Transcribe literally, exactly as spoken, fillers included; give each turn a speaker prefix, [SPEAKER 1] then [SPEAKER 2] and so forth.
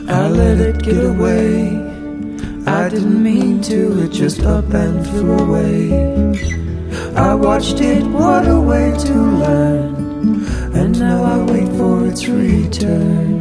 [SPEAKER 1] I let it get away. I didn't mean to, it just up and flew away. I watched it, what a way to learn. And now I wait for its return.